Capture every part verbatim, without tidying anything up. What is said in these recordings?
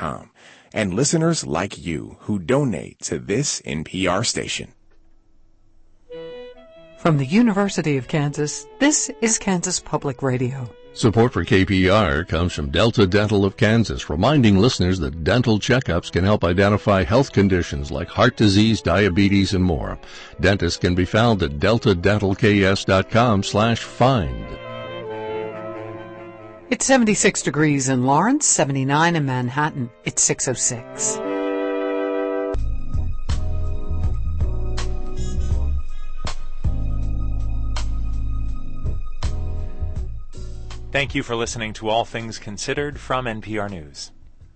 com, and listeners like you who donate to this N P R station. From the University of Kansas, this is Kansas Public Radio. Support for K P R comes from Delta Dental of Kansas, reminding listeners that dental checkups can help identify health conditions like heart disease, diabetes, and more. Dentists can be found at delta dental k s dot com slash find. It's seventy-six degrees in Lawrence, seventy-nine in Manhattan. It's six oh six. Thank you for listening to All Things Considered from N P R News.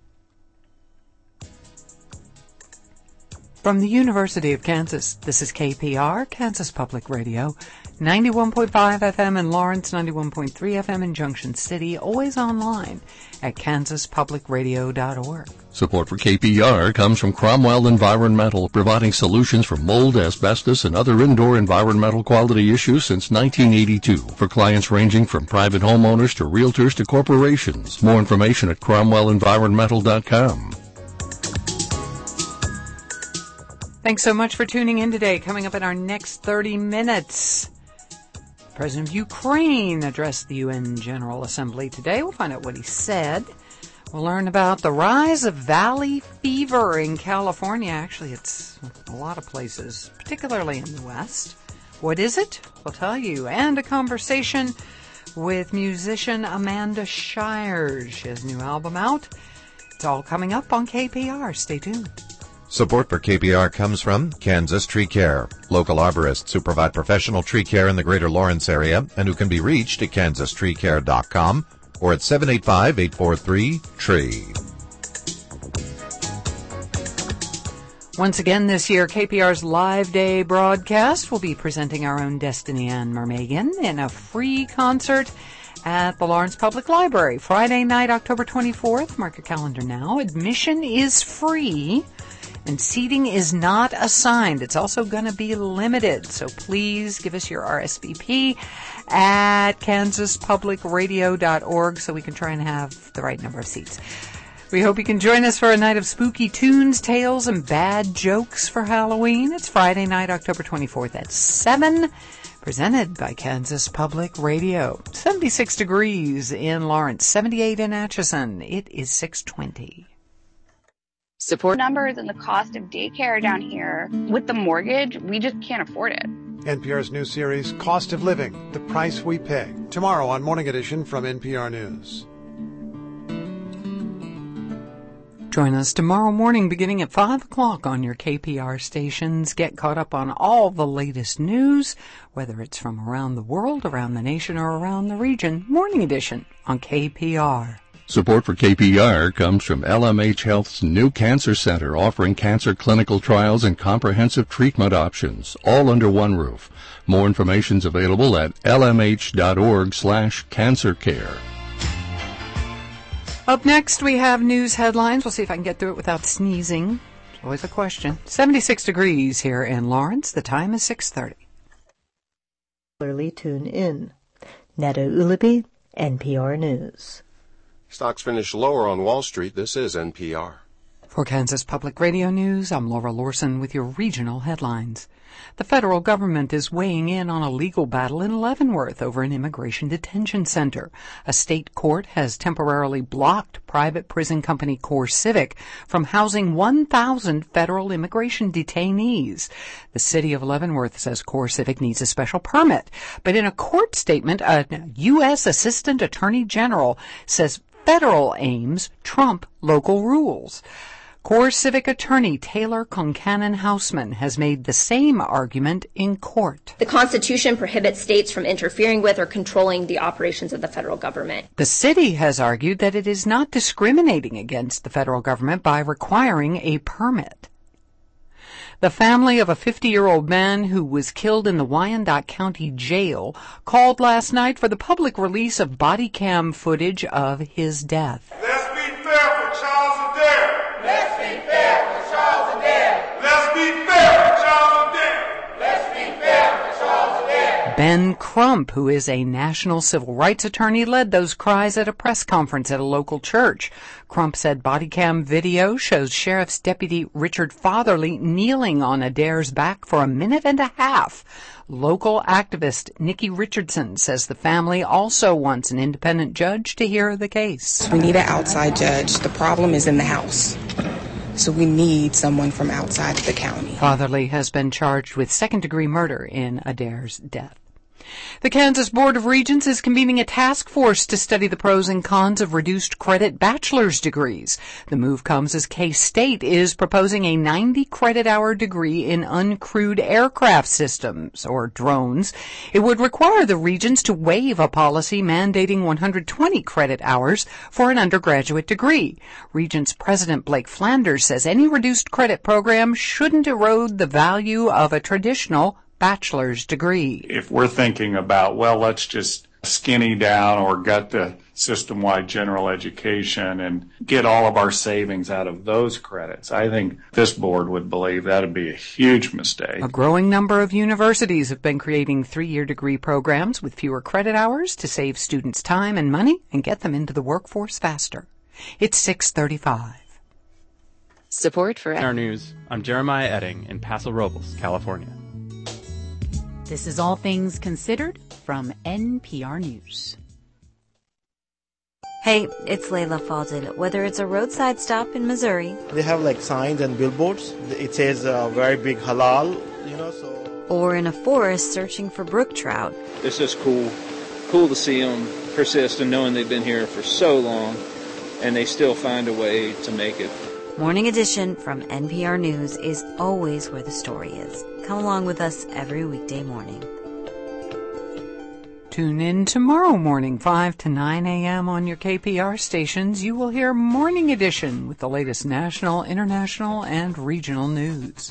From the University of Kansas, this is K P R, Kansas Public Radio, ninety-one point five F M in Lawrence, ninety-one point three F M in Junction City, always online at kansas public radio dot org. Support for K P R comes from Cromwell Environmental, providing solutions for mold, asbestos, and other indoor environmental quality issues since nineteen eighty-two for clients ranging from private homeowners to realtors to corporations. More information at cromwell environmental dot com. Thanks so much for tuning in today. Coming up in our next thirty minutes, the President of Ukraine addressed the U N General Assembly today. We'll find out what he said. We'll learn about the rise of valley fever in California. Actually, it's a lot of places, particularly in the West. What is it? We'll tell you. And a conversation with musician Amanda Shires. She has a new album out. It's all coming up on K P R. Stay tuned. Support for K P R comes from Kansas Tree Care, local arborists who provide professional tree care in the greater Lawrence area and who can be reached at kansas tree care dot com or at seven eight five, eight four three, T R E E. Once again this year, K P R's Live Day broadcast will be presenting our own Destiny Ann Mermegan in a free concert at the Lawrence Public Library. Friday night, October twenty-fourth. Mark your calendar now. Admission is free, and seating is not assigned. It's also going to be limited, so please give us your R S V P at kansas public radio dot org so we can try and have the right number of seats. We hope you can join us for a night of spooky tunes, tales, and bad jokes for Halloween. It's Friday night, October twenty-fourth at seven, presented by Kansas Public Radio. seventy-six degrees in Lawrence, seventy-eight in Atchison. It is six twenty. Support numbers and the cost of daycare down here. With the mortgage, we just can't afford it. N P R's new series, Cost of Living, The Price We Pay. Tomorrow on Morning Edition from N P R News. Join us tomorrow morning beginning at five o'clock on your K P R stations. Get caught up on all the latest news, whether it's from around the world, around the nation, or around the region. Morning Edition on K P R. Support for K P R comes from L M H Health's new Cancer Center, offering cancer clinical trials and comprehensive treatment options, all under one roof. More information is available at l m h dot org slash cancer care. Up next, we have news headlines. We'll see if I can get through it without sneezing. It's always a question. seventy-six degrees here in Lawrence. The time is six thirty. Early tune in. Netta Ulaby, N P R News. Stocks finished lower on Wall Street. This is N P R. For Kansas Public Radio News, I'm Laura Lorson with your regional headlines. The federal government is weighing in on a legal battle in Leavenworth over an immigration detention center. A state court has temporarily blocked private prison company CoreCivic from housing one thousand federal immigration detainees. The city of Leavenworth says CoreCivic needs a special permit. But in a court statement, a U S Assistant Attorney General says federal aims trump local rules. CoreCivic attorney Taylor Concannon Houseman has made the same argument in court. The Constitution prohibits states from interfering with or controlling the operations of the federal government. The city has argued that it is not discriminating against the federal government by requiring a permit. The family of a fifty-year-old man who was killed in the Wyandotte County Jail called last night for the public release of body cam footage of his death. Let's be fair for Charles Adair. Let's be fair for Charles Adair. Let's be fair for Charles Adair. Let's be fair for Charles Adair. Ben Ben Crump, who is a national civil rights attorney, led those cries at a press conference at a local church. Crump said body cam video shows Sheriff's Deputy Richard Fatherly kneeling on Adair's back for a minute and a half. Local activist Nikki Richardson says the family also wants an independent judge to hear the case. We need an outside judge. The problem is in the House. So we need someone from outside of the county. Fatherly has been charged with second-degree murder in Adair's death. The Kansas Board of Regents is convening a task force to study the pros and cons of reduced credit bachelor's degrees. The move comes as K-State is proposing a ninety credit hour degree in uncrewed aircraft systems, or drones. It would require the Regents to waive a policy mandating one hundred twenty credit hours for an undergraduate degree. Regents President Blake Flanders says any reduced credit program shouldn't erode the value of a traditional bachelor's degree. If we're thinking about, well, let's just skinny down or gut the system-wide general education and get all of our savings out of those credits, I think this board would believe that would be a huge mistake. A growing number of universities have been creating three-year degree programs with fewer credit hours to save students time and money and get them into the workforce faster. It's six thirty-five. Support for Our News. I'm Jeremiah Edding in Paso Robles, California. This is All Things Considered from N P R News. Hey, it's Layla Fadil. Whether it's a roadside stop in Missouri, they have like signs and billboards. It says a uh, very big halal, you know, so. Or in a forest searching for brook trout. It's just cool, cool to see them persist and knowing they've been here for so long and they still find a way to make it. Morning Edition from N P R News is always where the story is. Come along with us every weekday morning. Tune in tomorrow morning, five to nine a.m. on your K P R stations. You will hear Morning Edition with the latest national, international, and regional news.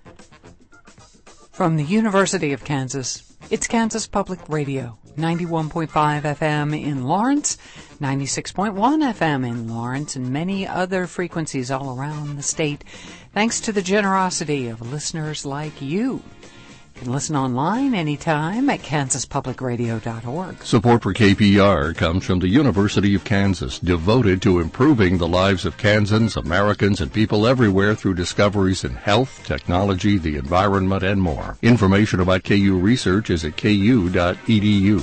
From the University of Kansas, it's Kansas Public Radio, ninety-one point five F M in Lawrence, ninety-six point one F M in Lawrence, and many other frequencies all around the state, thanks to the generosity of listeners like you. You can listen online anytime at kansas public radio dot org. Support for K P R comes from the University of Kansas, devoted to improving the lives of Kansans, Americans, and people everywhere through discoveries in health, technology, the environment, and more. Information about K U research is at k u dot e d u.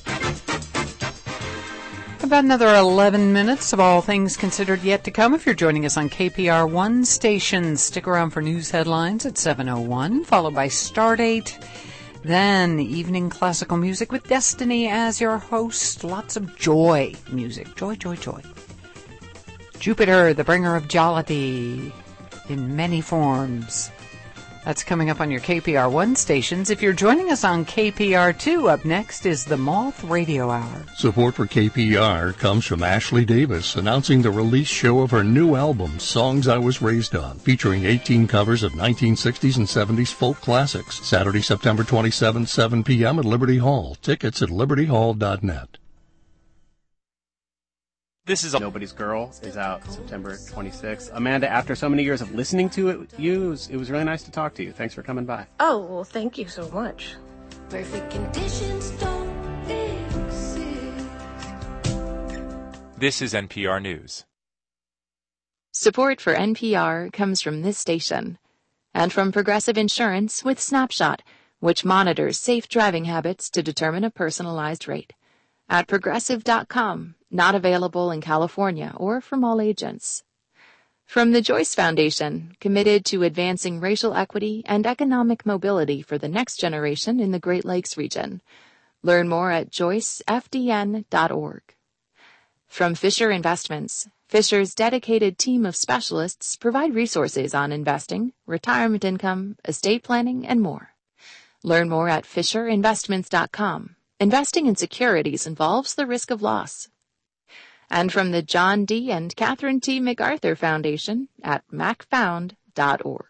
About another eleven minutes of All Things Considered yet to come. If you're joining us on K P R one stations, stick around for news headlines at seven oh one, followed by Stardate. Then evening classical music with Destiny as your host. Lots of joy music. Joy, joy, joy. Jupiter, the bringer of jollity in many forms. That's coming up on your K P R one stations. If you're joining us on K P R two, up next is the Moth Radio Hour. Support for K P R comes from Ashley Davis, announcing the release show of her new album, Songs I Was Raised On, featuring eighteen covers of nineteen sixties and seventies folk classics. Saturday, September twenty-seventh, seven p.m. at Liberty Hall. Tickets at liberty hall dot net. This is Nobody's Girl is out September twenty-sixth. Amanda, after so many years of listening to it, you, it was, it was really nice to talk to you. Thanks for coming by. Oh, well, thank you so much. Perfect conditions don't exist. This is N P R News. Support for N P R comes from this station and from Progressive Insurance with Snapshot, which monitors safe driving habits to determine a personalized rate. At progressive dot com. Not available in California or from all agents. From the Joyce Foundation, committed to advancing racial equity and economic mobility for the next generation in the Great Lakes region. Learn more at joyce f d n dot org. From Fisher Investments, Fisher's dedicated team of specialists provide resources on investing, retirement income, estate planning, and more. Learn more at fisher investments dot com. Investing in securities involves the risk of loss. And from the John D. and Catherine T. MacArthur Foundation at mac found dot org.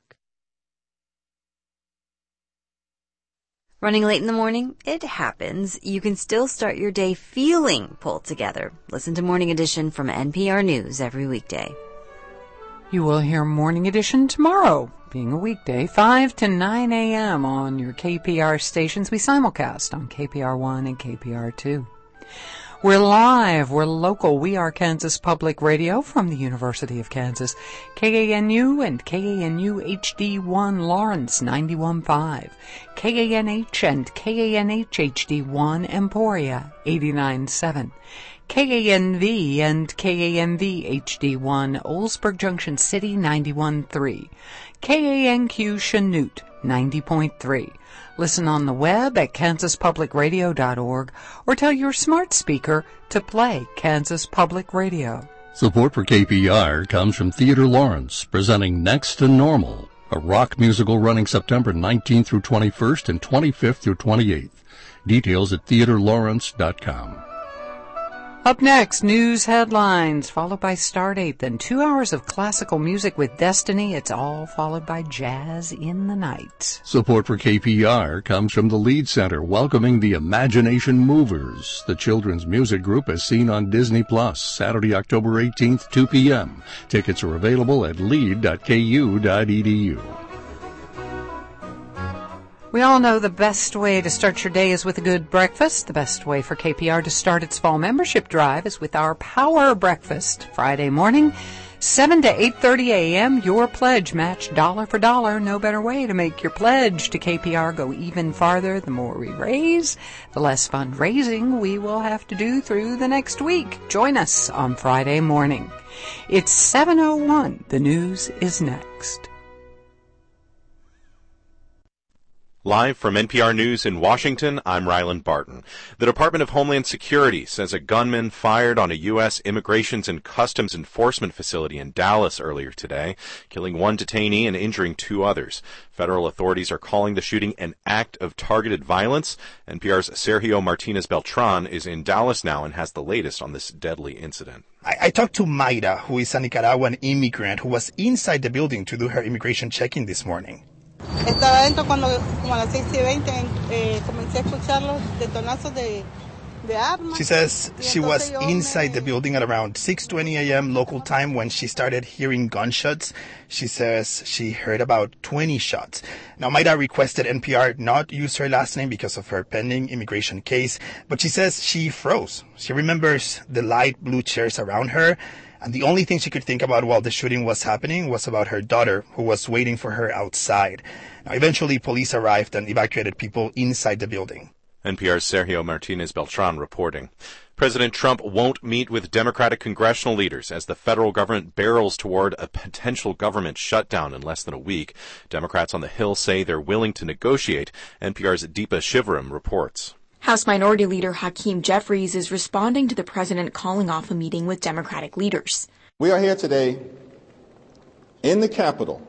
Running late in the morning? It happens. You can still start your day feeling pulled together. Listen to Morning Edition from N P R News every weekday. You will hear Morning Edition tomorrow, being a weekday, five to nine a.m. on your K P R stations. We simulcast on K P R one and K P R two. We're live, we're local, we are Kansas Public Radio from the University of Kansas. K A N U and K A N U H D one Lawrence ninety-one point five. K A N H and K A N H H D one Emporia eighty-nine point seven. K A N V and K A N V H D one Oldsburg Junction City ninety-one point three. K A N Q Chanute ninety point three. Listen on the web at kansas public radio dot org or tell your smart speaker to play Kansas Public Radio. Support for K P R comes from Theater Lawrence, presenting Next to Normal, a rock musical running September nineteenth through twenty-first and twenty-fifth through twenty-eighth. Details at theater lawrence dot com. Up next, news headlines, followed by Stardate, then two hours of classical music with Destiny. It's all followed by Jazz in the Night. Support for K P R comes from the Lead Center, welcoming the Imagination Movers, the children's music group as seen on Disney Plus, Saturday, October eighteenth, two p.m. Tickets are available at lead dot k u dot e d u. We all know the best way to start your day is with a good breakfast. The best way for K P R to start its fall membership drive is with our Power Breakfast. Friday morning, seven to eight thirty a.m., your pledge matched dollar for dollar. No better way to make your pledge to K P R go even farther. The more we raise, the less fundraising we will have to do through the next week. Join us on Friday morning. It's seven oh one. The news is next. Live from N P R News in Washington, I'm Ryland Barton. The Department of Homeland Security says a gunman fired on a U S Immigrations and Customs Enforcement facility in Dallas earlier today, killing one detainee and injuring two others. Federal authorities are calling the shooting an act of targeted violence. N P R's Sergio Martinez Beltran is in Dallas now and has the latest on this deadly incident. I, I talked to Mayra, who is a Nicaraguan immigrant who was inside the building to do her immigration check-in this morning. Estaba adentro cuando, como a las seis y veinte, eh, comencé a escuchar los detonazos de, de armas. She says she was inside the building at around six twenty a.m. local time when she started hearing gunshots. She says she heard about twenty shots. Now, Mayra requested N P R not use her last name because of her pending immigration case, but she says she froze. She remembers the light blue chairs around her, and the only thing she could think about while the shooting was happening was about her daughter, who was waiting for her outside. Now, eventually, police arrived and evacuated people inside the building. N P R's Sergio Martinez Beltran reporting. President Trump won't meet with Democratic congressional leaders as the federal government barrels toward a potential government shutdown in less than a week. Democrats on the Hill say they're willing to negotiate. N P R's Deepa Shivaram reports. House Minority Leader Hakeem Jeffries is responding to the president calling off a meeting with Democratic leaders. We are here today in the Capitol,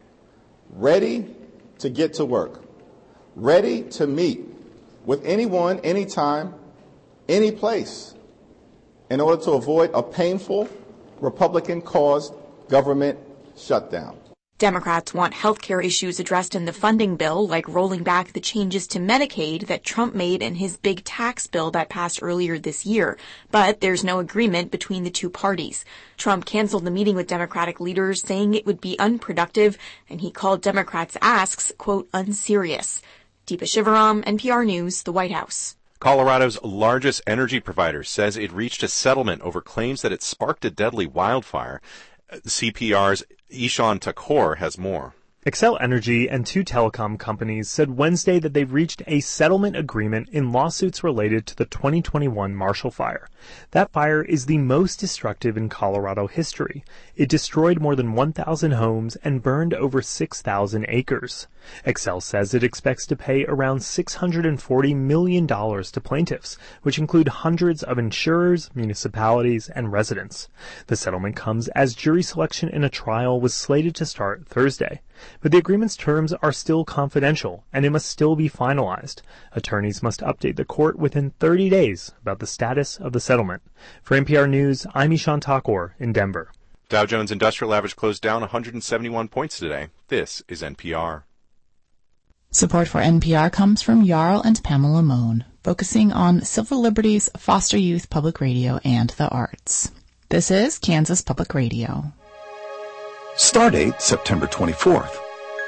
ready to get to work, ready to meet with anyone, anytime, any place, in order to avoid a painful Republican-caused government shutdown. Democrats want health care issues addressed in the funding bill, like rolling back the changes to Medicaid that Trump made in his big tax bill that passed earlier this year. But there's no agreement between the two parties. Trump canceled the meeting with Democratic leaders, saying it would be unproductive, and he called Democrats' asks, quote, unserious. Deepa Shivaram, N P R News, the White House. Colorado's largest energy provider says it reached a settlement over claims that it sparked a deadly wildfire. C P R's Ishan Thakur has more. Xcel Energy and two telecom companies said Wednesday that they've reached a settlement agreement in lawsuits related to the twenty twenty-one Marshall Fire. That fire is the most destructive in Colorado history. It destroyed more than one thousand homes and burned over six thousand acres. Xcel says it expects to pay around six hundred forty million dollars to plaintiffs, which include hundreds of insurers, municipalities, and residents. The settlement comes as jury selection in a trial was slated to start Thursday. But the agreement's terms are still confidential, and it must still be finalized. Attorneys must update the court within thirty days about the status of the settlement. For N P R News, I'm Ishan Thakur in Denver. Dow Jones Industrial Average closed down one hundred seventy-one points today. This is N P R. Support for N P R comes from Jarl and Pamela Mohn, focusing on civil liberties, foster youth, public radio, and the arts. This is Kansas Public Radio. Stardate September twenty-fourth.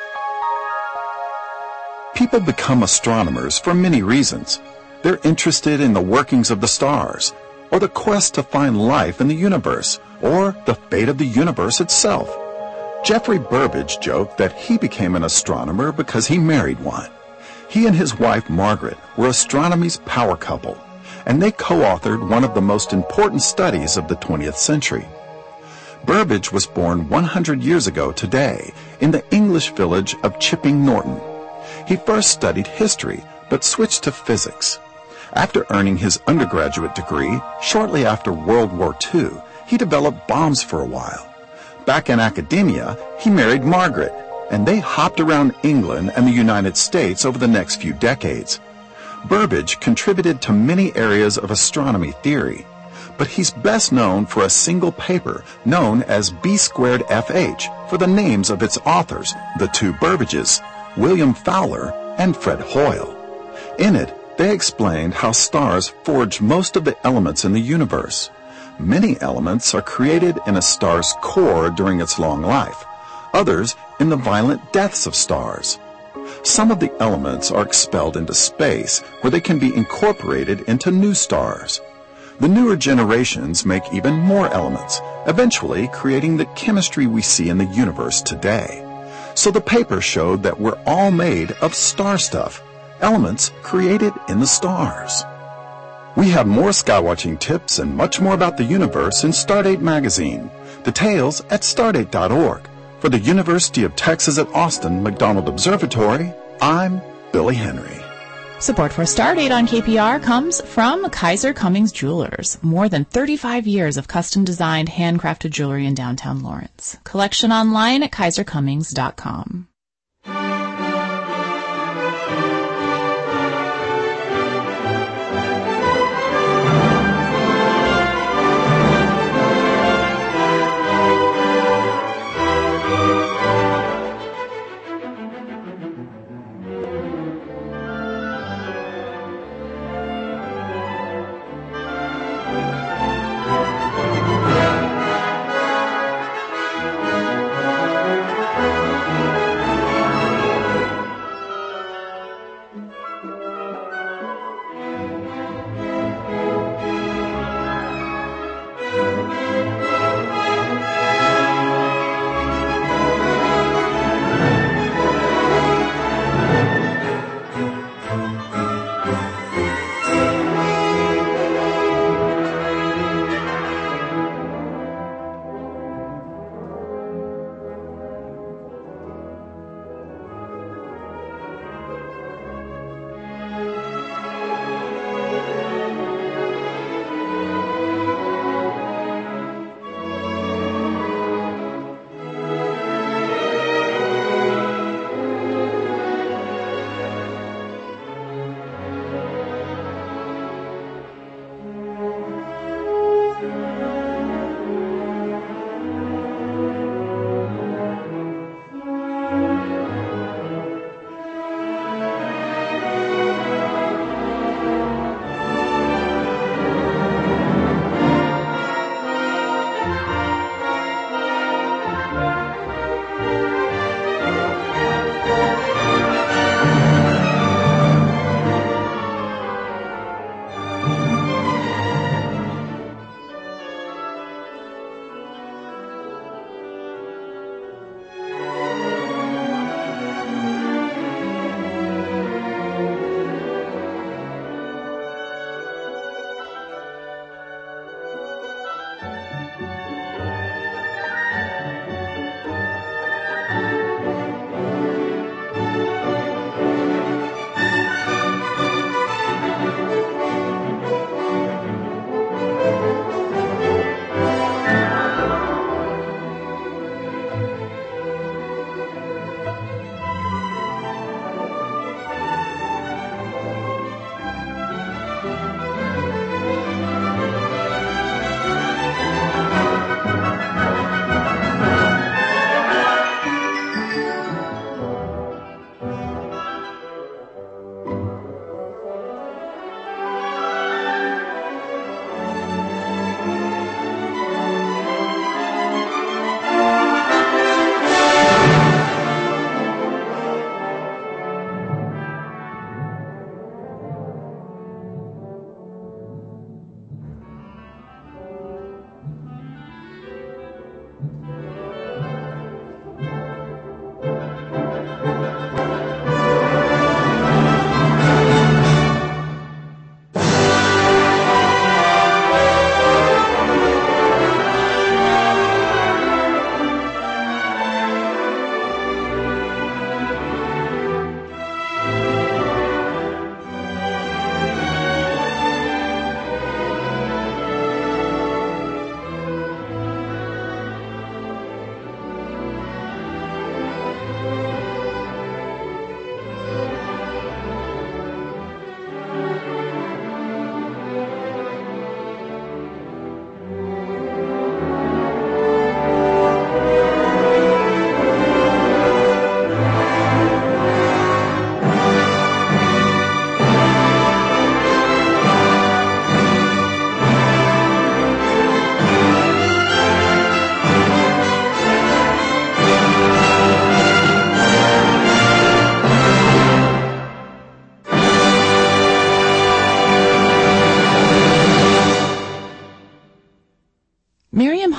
People become astronomers for many reasons. They're interested in the workings of the stars, or the quest to find life in the universe, or the fate of the universe itself. Geoffrey Burbidge joked that he became an astronomer because he married one. He and his wife Margaret were astronomy's power couple, and they co-authored one of the most important studies of the twentieth century. Burbidge was born one hundred years ago today in the English village of Chipping Norton. He first studied history, but switched to physics. After earning his undergraduate degree, shortly after World War Two, he developed bombs for a while. Back in academia, he married Margaret, and they hopped around England and the United States over the next few decades. Burbidge contributed to many areas of astronomy theory, but he's best known for a single paper known as B squared F H for the names of its authors, the two Burbidges, William Fowler and Fred Hoyle. In it, they explained how stars forge most of the elements in the universe. Many elements are created in a star's core during its long life, others in the violent deaths of stars. Some of the elements are expelled into space, where they can be incorporated into new stars. The newer generations make even more elements, eventually creating the chemistry we see in the universe today. So the paper showed that we're all made of star stuff, elements created in the stars. We have more skywatching tips and much more about the universe in Stardate magazine. Details at stardate dot org. For the University of Texas at Austin McDonald Observatory, I'm Billy Henry. Support for Stardate on K P R comes from Kaiser Cummings Jewelers. More than thirty-five years of custom-designed, handcrafted jewelry in downtown Lawrence. Collection online at kaiser cummings dot com.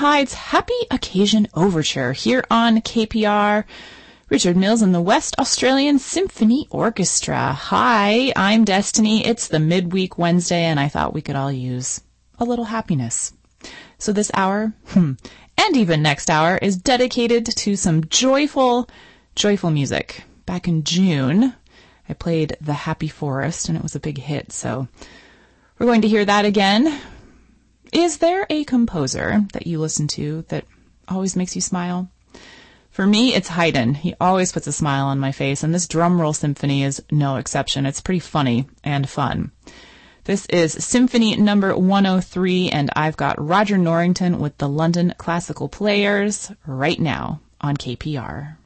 Haydn's Happy Occasion Overture here on K P R. Richard Mills and the West Australian Symphony Orchestra. Hi, I'm Destiny. It's the midweek Wednesday, and I thought we could all use a little happiness. So this hour, hmm, and even next hour, is dedicated to some joyful, joyful music. Back in June, I played The Happy Forest, and it was a big hit, so we're going to hear that again. Is there a composer that you listen to that always makes you smile? For me, it's Haydn. He always puts a smile on my face, and this drum roll symphony is no exception. It's pretty funny and fun. This is Symphony number one oh three, and I've got Roger Norrington with the London Classical Players right now on K P R.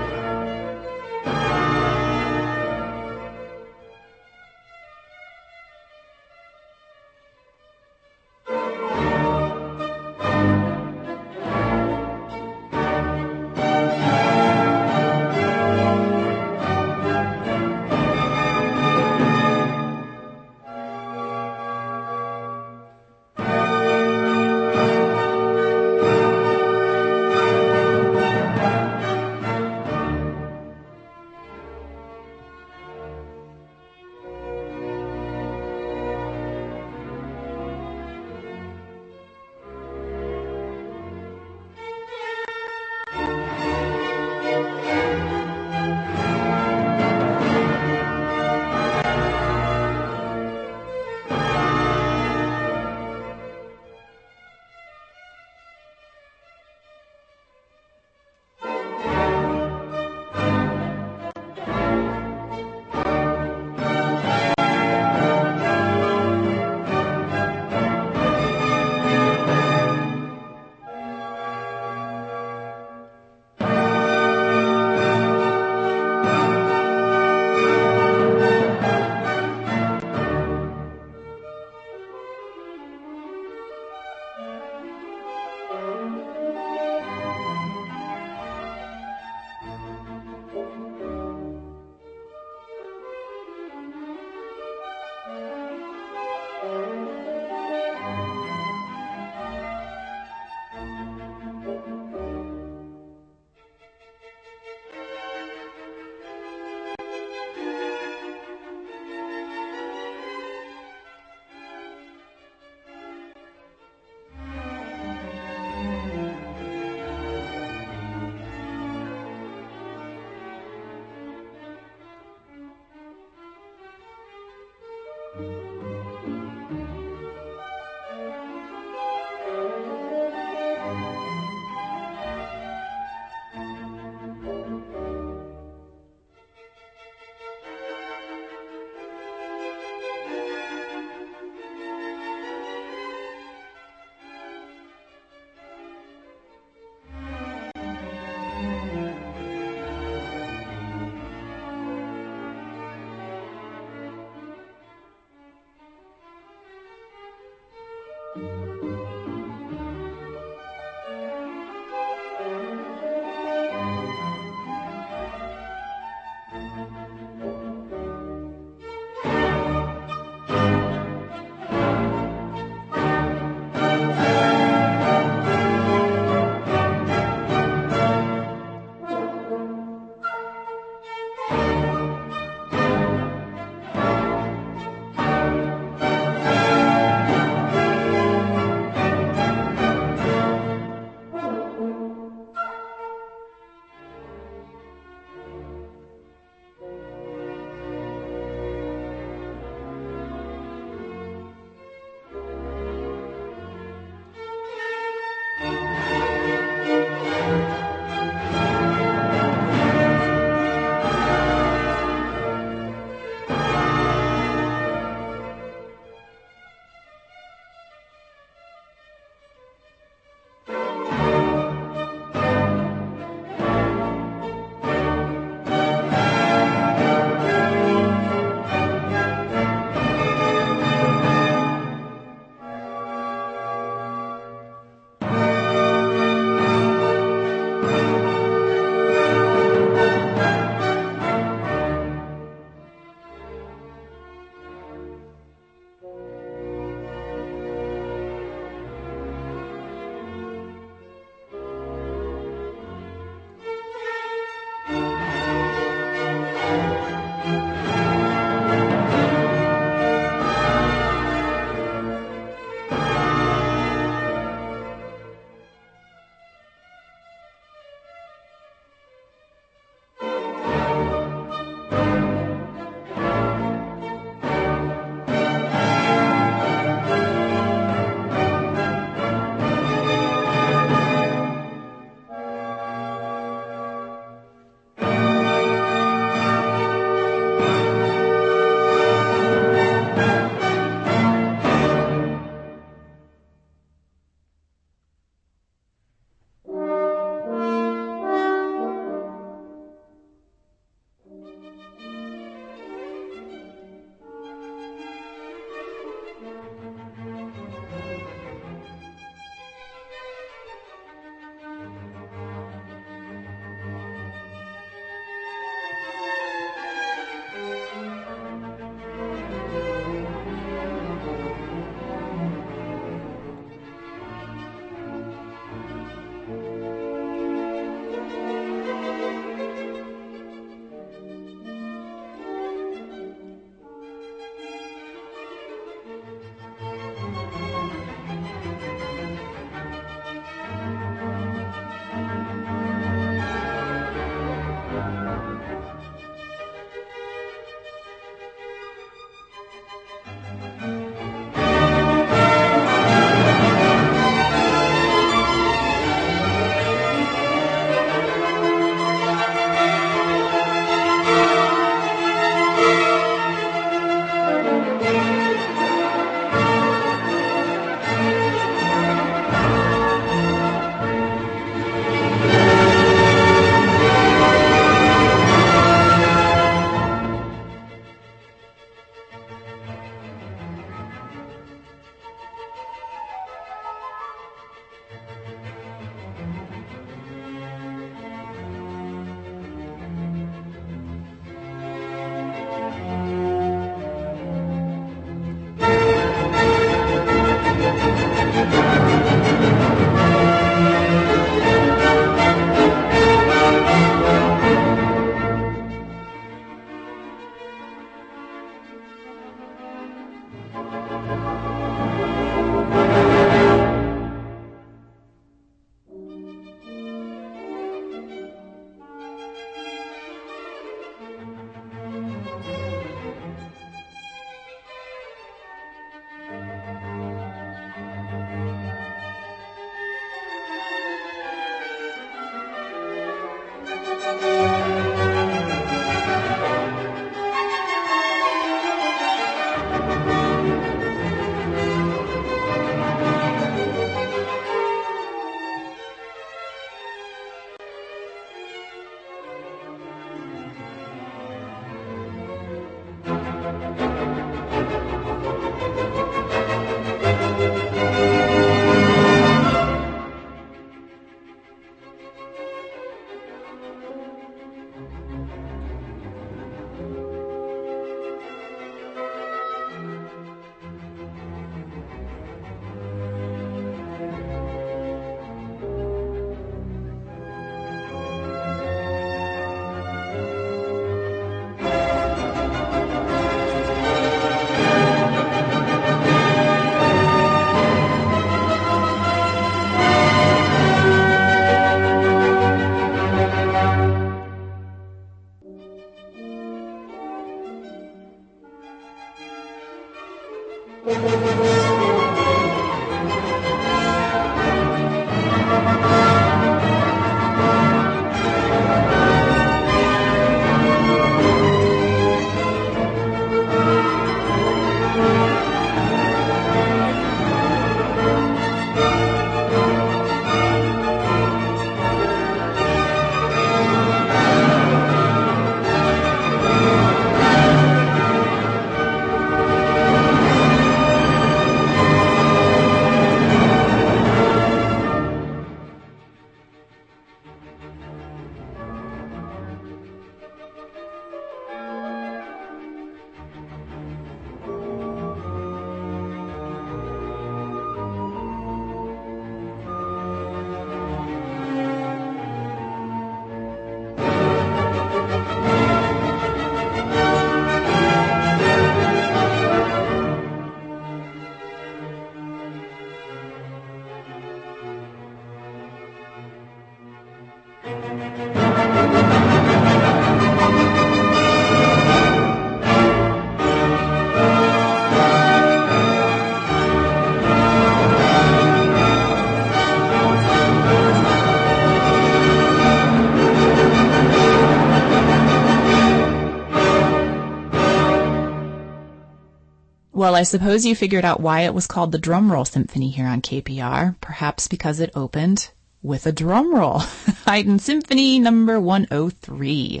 Well, I suppose you figured out why it was called the Drum Roll Symphony here on K P R, perhaps because it opened with a drum roll. Haydn Symphony number one oh three.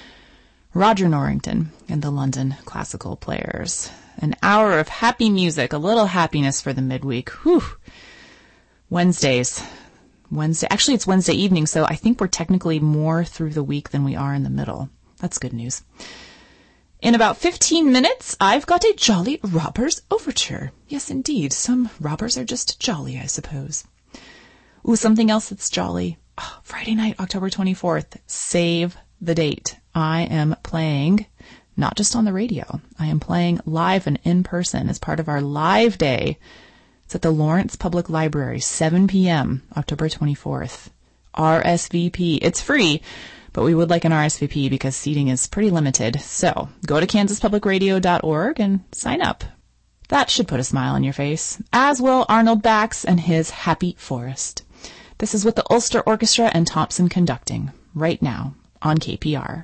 Roger Norrington and the London Classical Players. An hour of happy music, a little happiness for the midweek. Whew. Wednesdays. Wednesday. Actually, it's Wednesday evening, so I think we're technically more through the week than we are in the middle. That's good news. In about fifteen minutes, I've got a jolly robbers overture. Yes, indeed. Some robbers are just jolly, I suppose. Ooh, something else that's jolly. Oh, Friday night, October twenty-fourth. Save the date. I am playing, not just on the radio, I am playing live and in person as part of our live day. It's at the Lawrence Public Library, seven p.m., October twenty-fourth. R S V P. It's free, but we would like an R S V P because seating is pretty limited. So go to kansas public radio dot org and sign up. That should put a smile on your face, as will Arnold Bax and his Happy Forest. This is with the Ulster Orchestra and Thompson conducting, right now on K P R.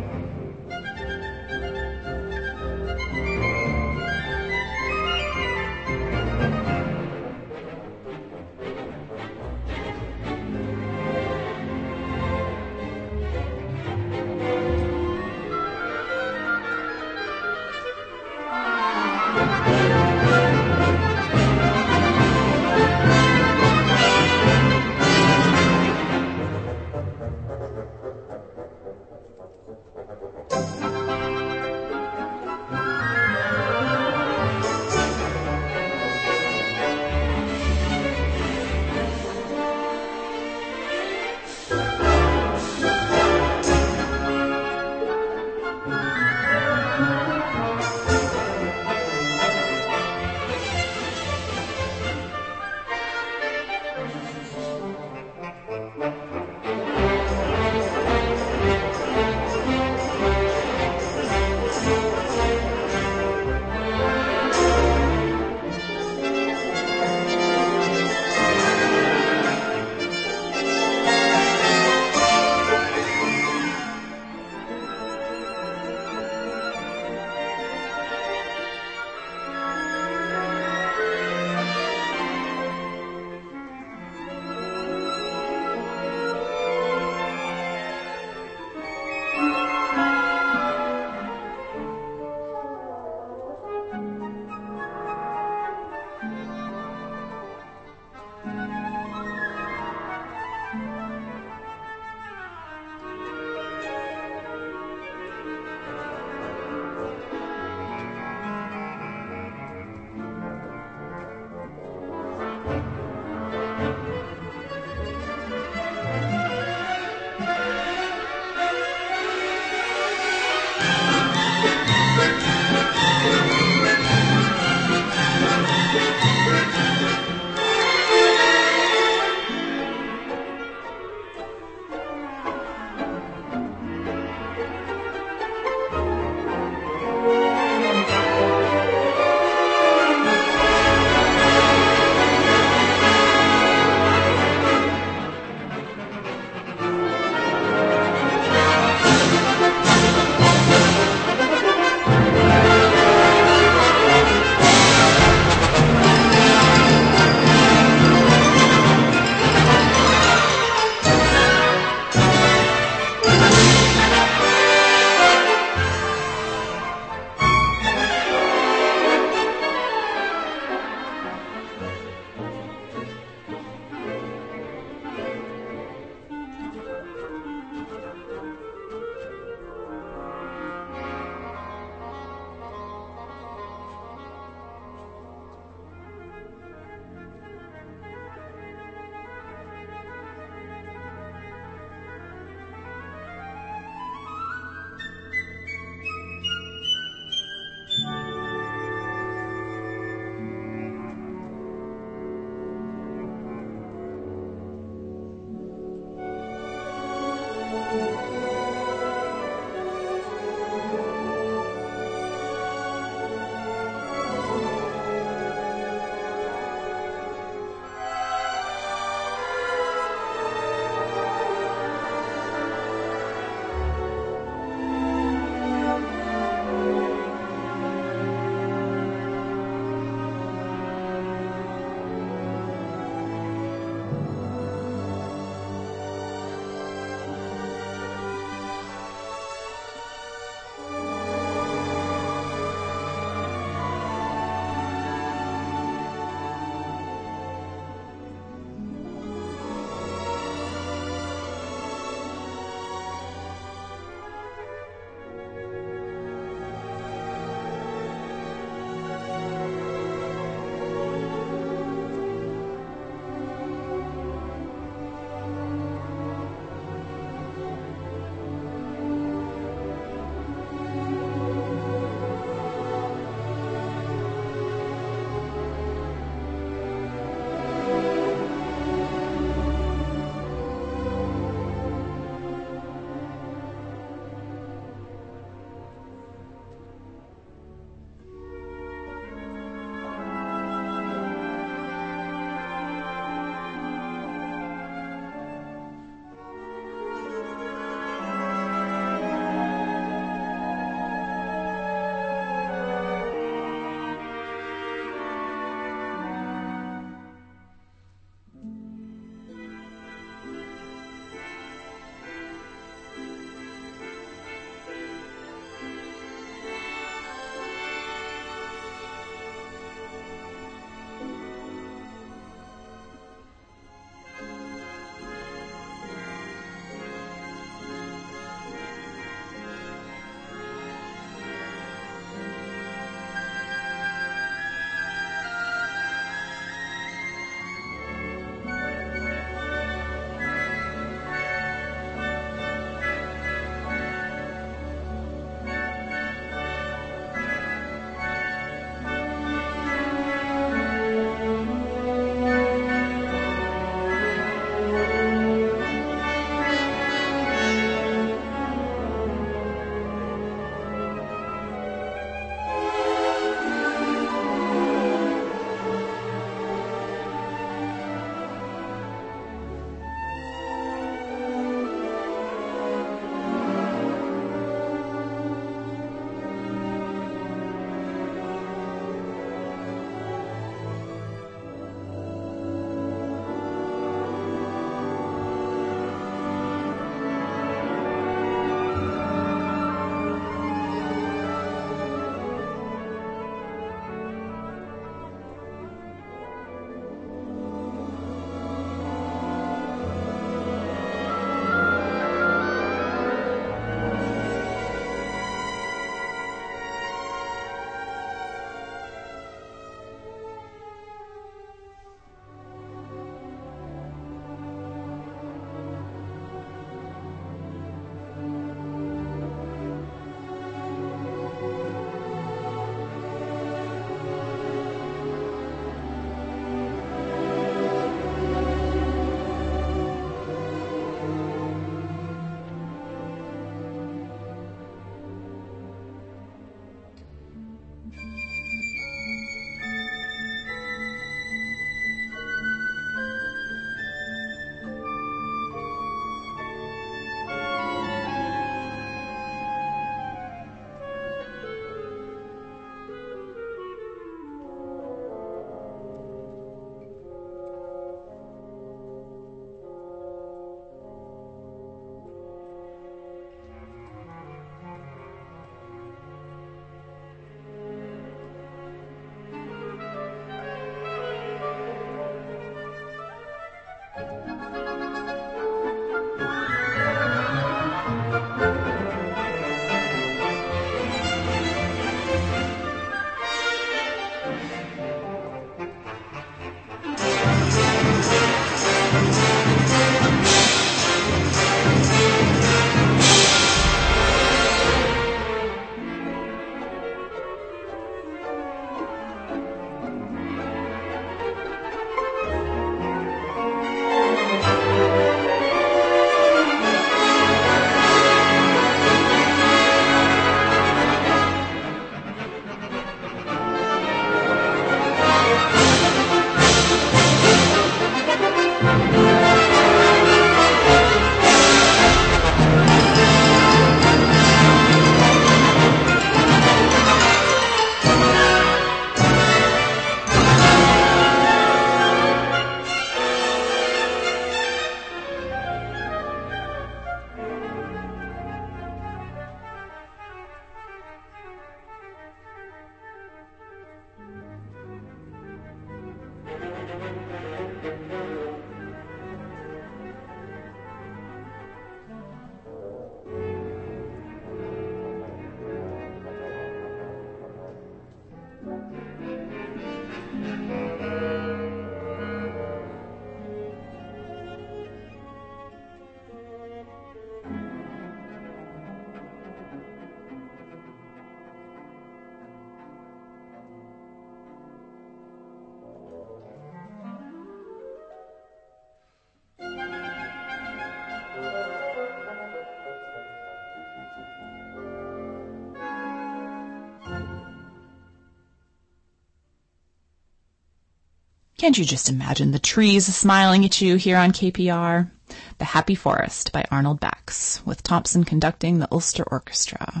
Can't you just imagine the trees smiling at you here on K P R? The Happy Forest by Arnold Bax, with Thompson conducting the Ulster Orchestra.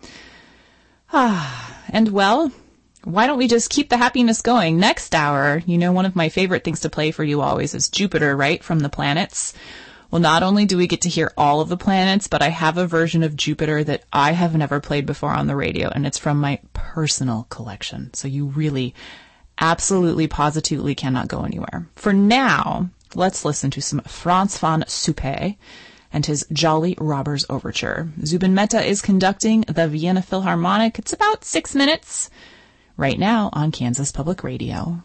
Ah, and well, why don't we just keep the happiness going? Next hour, you know, one of my favorite things to play for you always is Jupiter, right, from the planets. Well, not only do we get to hear all of the planets, but I have a version of Jupiter that I have never played before on the radio, and it's from my personal collection. So you really absolutely, positively cannot go anywhere. For now, let's listen to some Franz von Suppé and his Jolly Robbers Overture. Zubin Mehta is conducting the Vienna Philharmonic. It's about six minutes right now on Kansas Public Radio.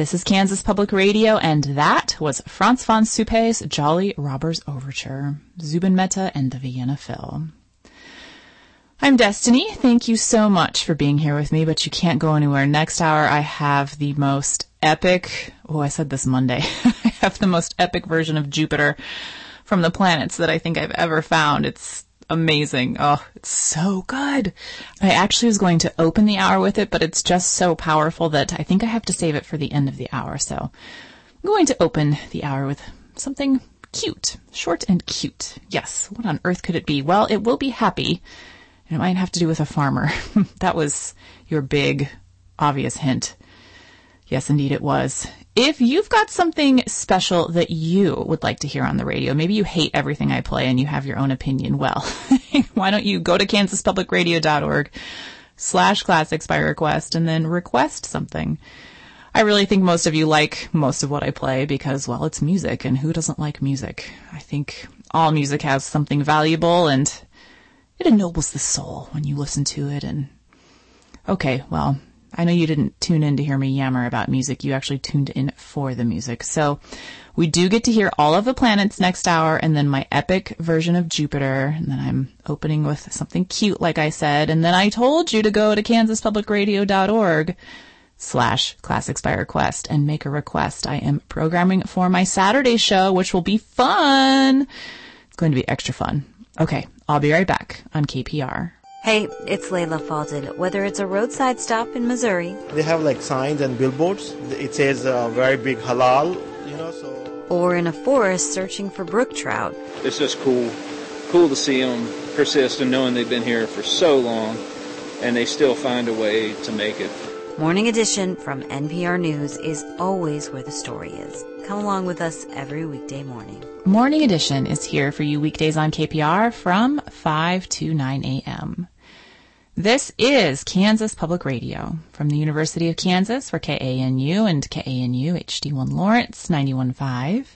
This is Kansas Public Radio, and that was Franz von Suppe's Jolly Robbers Overture, Zubin Mehta and the Vienna Phil. I'm Destiny. Thank you so much for being here with me, but you can't go anywhere. Next hour, I have the most epic, oh, I said this Monday, I have the most epic version of Jupiter from the planets that I think I've ever found. It's amazing. Oh, it's so good. I actually was going to open the hour with it, but it's just so powerful that I think I have to save it for the end of the hour. So I'm going to open the hour with something cute, short and cute. Yes. What on earth could it be? Well, it will be happy. It might have to do with a farmer. That was your big, obvious hint. Yes, indeed it was. If you've got something special that you would like to hear on the radio, maybe you hate everything I play and you have your own opinion, well, why don't you go to kansaspublicradio.org slash classics by request and then request something. I really think most of you like most of what I play because, well, it's music, and who doesn't like music? I think all music has something valuable, and it ennobles the soul when you listen to it. And okay, well, I know you didn't tune in to hear me yammer about music. You actually tuned in for the music. So we do get to hear all of the planets next hour, and then my epic version of Jupiter. And then I'm opening with something cute, like I said. And then I told you to go to kansaspublicradio.org slash classics by request and make a request. I am programming for my Saturday show, which will be fun. It's going to be extra fun. Okay, I'll be right back on K P R. Hey, it's Layla Falded. Whether it's a roadside stop in Missouri, They have like signs and billboards. It says uh, very big halal, you know, so. or in a forest searching for brook trout, It's just cool. Cool to see them persist and knowing they've been here for so long and they still find a way to make it. Morning Edition from N P R News is always where the story is. Come along with us every weekday morning. Morning Edition is here for you weekdays on K P R from five to nine a.m. This is Kansas Public Radio from the University of Kansas for K A N U and K A N U H D one Lawrence ninety-one point five,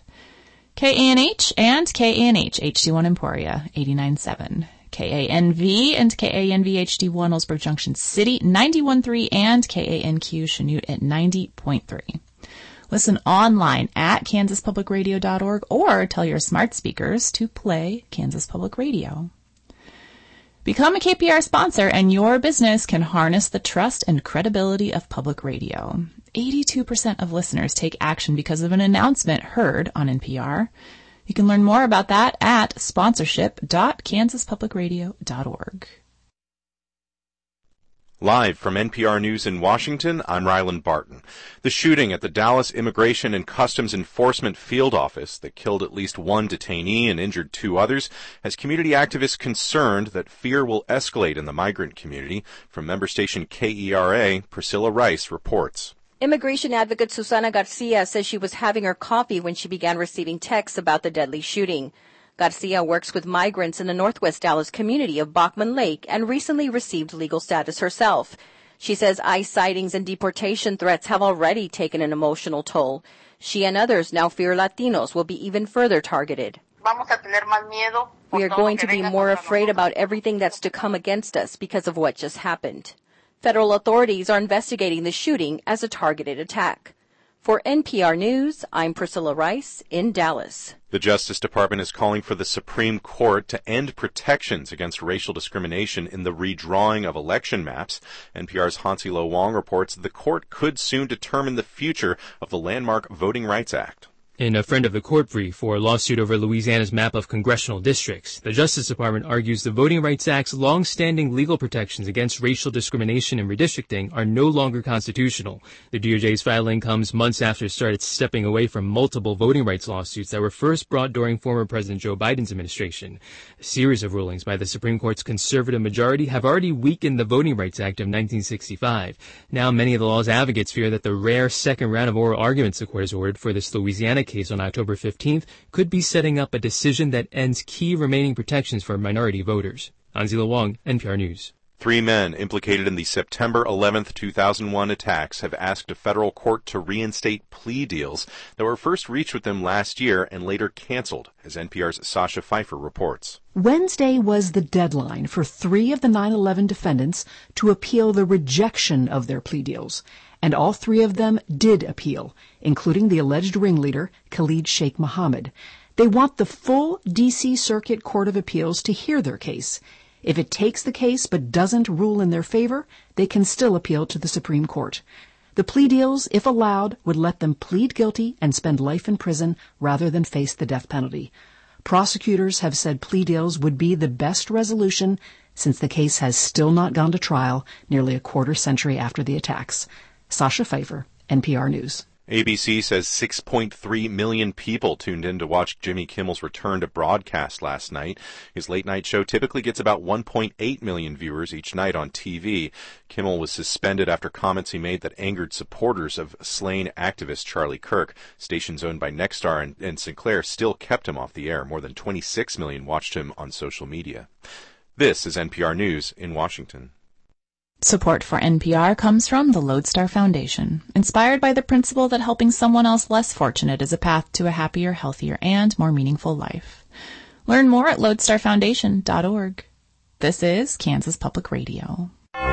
K A N H and K A N H H D one Emporia eighty-nine point seven, K A N V and K A N V H D one Ellsberg Junction City ninety-one point three, and K A N Q Chanute at ninety point three. Listen online at kansas public radio dot org or tell your smart speakers to play Kansas Public Radio. Become a K P R sponsor and your business can harness the trust and credibility of public radio. eighty-two percent of listeners take action because of an announcement heard on N P R. You can learn more about that at sponsorship dot kansas public radio dot org. Live from N P R News in Washington, I'm Ryland Barton. The shooting at the Dallas Immigration and Customs Enforcement Field Office that killed at least one detainee and injured two others has community activists concerned that fear will escalate in the migrant community. From member station K E R A, Priscilla Rice reports. Immigration advocate Susana Garcia says she was having her coffee when she began receiving texts about the deadly shooting. Garcia works with migrants in the Northwest Dallas community of Bachman Lake and recently received legal status herself. She says ICE sightings and deportation threats have already taken an emotional toll. She and others now fear Latinos will be even further targeted. We are going to be more afraid about everything that's to come against us because of what just happened. Federal authorities are investigating the shooting as a targeted attack. For N P R News, I'm Priscilla Rice in Dallas. The Justice Department is calling for the Supreme Court to end protections against racial discrimination in the redrawing of election maps. N P R's Hansi Lo Wong reports the court could soon determine the future of the landmark Voting Rights Act. In a friend of the court brief for a lawsuit over Louisiana's map of congressional districts, the Justice Department argues the Voting Rights Act's long-standing legal protections against racial discrimination and redistricting are no longer constitutional. The D O J's filing comes months after it started stepping away from multiple voting rights lawsuits that were first brought during former President Joe Biden's administration. A series of rulings by the Supreme Court's conservative majority have already weakened the Voting Rights Act of nineteen sixty-five. Now many of the law's advocates fear that the rare second round of oral arguments the court has ordered for this Louisiana case on October fifteenth could be setting up a decision that ends key remaining protections for minority voters. Hansi Lo Wong, N P R News. Three men implicated in the September eleventh, two thousand one attacks have asked a federal court to reinstate plea deals that were first reached with them last year and later canceled, as N P R's Sasha Pfeiffer reports. Wednesday was the deadline for three of the nine eleven defendants to appeal the rejection of their plea deals. and all three of them did appeal, including the alleged ringleader, Khalid Sheikh Mohammed. They want the full D C Circuit Court of Appeals to hear their case. If it takes the case but doesn't rule in their favor, they can still appeal to the Supreme Court. The plea deals, if allowed, would let them plead guilty and spend life in prison rather than face the death penalty. Prosecutors have said plea deals would be the best resolution since the case has still not gone to trial nearly a quarter century after the attacks. Sasha Pfeiffer, N P R News. A B C says six point three million people tuned in to watch Jimmy Kimmel's return to broadcast last night. His late-night show typically gets about one point eight million viewers each night on T V. Kimmel was suspended after comments he made that angered supporters of slain activist Charlie Kirk. Stations owned by Nexstar and, and Sinclair still kept him off the air. More than twenty-six million watched him on social media. This is N P R News in Washington. Support for N P R comes from the Lodestar Foundation, inspired by the principle that helping someone else less fortunate is a path to a happier, healthier, and more meaningful life. Learn more at lodestar foundation dot org. This is Kansas Public Radio.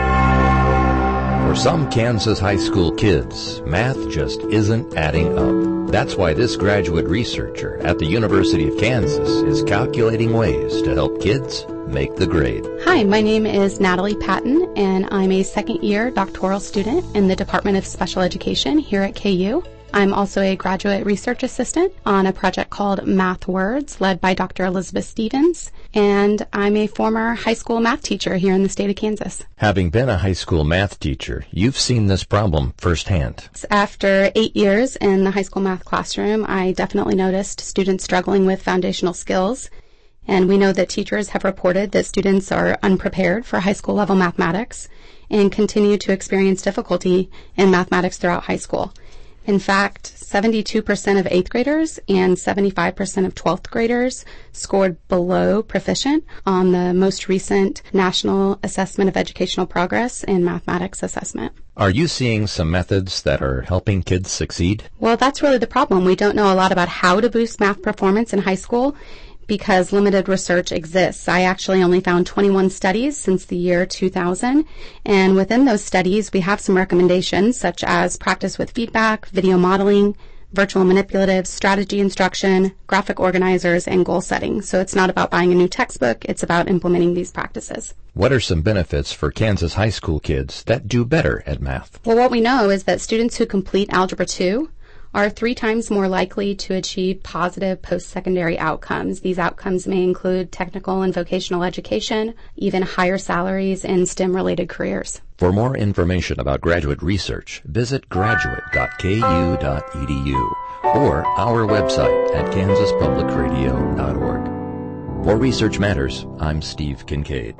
For some Kansas high school kids, math just isn't adding up. That's why this graduate researcher at the University of Kansas is calculating ways to help kids make the grade. Hi, my name is Natalie Patton, and I'm a second-year doctoral student in the Department of Special Education here at K U. I'm also a graduate research assistant on a project called MathWords, led by Doctor Elizabeth Stevens, and I'm a former high school math teacher here in the state of Kansas. Having been a high school math teacher, you've seen this problem firsthand. After eight years in the high school math classroom, I definitely noticed students struggling with foundational skills. And we know that teachers have reported that students are unprepared for high school level mathematics and continue to experience difficulty in mathematics throughout high school. In fact, seventy-two percent of eighth graders and seventy-five percent of twelfth graders scored below proficient on the most recent National Assessment of Educational Progress in Mathematics assessment. Are you seeing some methods that are helping kids succeed? Well, that's really the problem. We don't know a lot about how to boost math performance in high school, because limited research exists. I actually only found twenty-one studies since the year two thousand, and within those studies we have some recommendations such as practice with feedback, video modeling, virtual manipulatives, strategy instruction, graphic organizers, and goal setting. So it's not about buying a new textbook, it's about implementing these practices. What are some benefits for Kansas high school kids that do better at math? Well, what we know is that students who complete Algebra two are three times more likely to achieve positive post-secondary outcomes. These outcomes may include technical and vocational education, even higher salaries in STEM-related careers. For more information about graduate research, visit graduate dot k u dot e d u or our website at kansas public radio dot org. For Research Matters, I'm Steve Kincaid.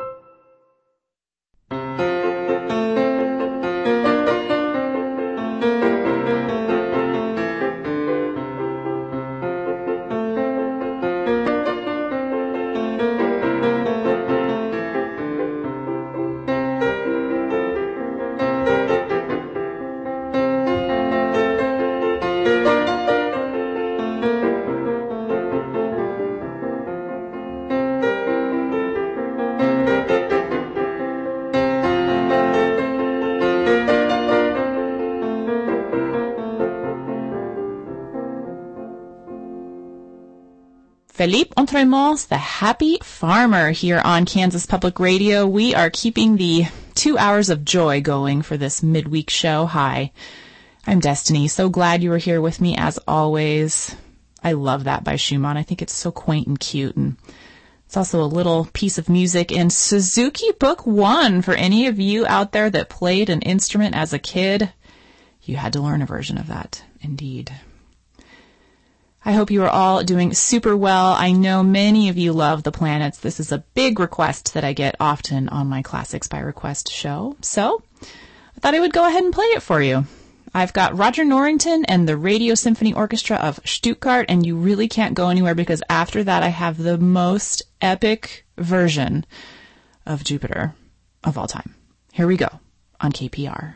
Philippe Entremont's The Happy Farmer here on Kansas Public Radio. We are keeping the two hours of joy going for this midweek show. Hi, I'm Destiny. So glad you were here with me as always. I love that by Schumann. I think it's so quaint and cute, and it's also a little piece of music in Suzuki Book One. For any of you out there that played an instrument as a kid, you had to learn a version of that, indeed. I hope you are all doing super well. I know many of you love the planets. This is a big request that I get often on my Classics by Request show. So I thought I would go ahead and play it for you. I've got Roger Norrington and the Radio Symphony Orchestra of Stuttgart, and you really can't go anywhere because after that I have the most epic version of Jupiter of all time. Here we go on K P R.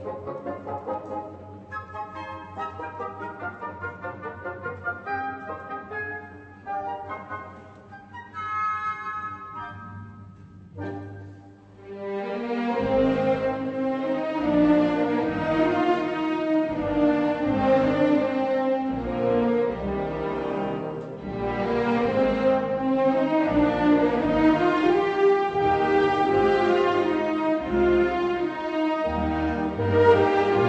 Thank you.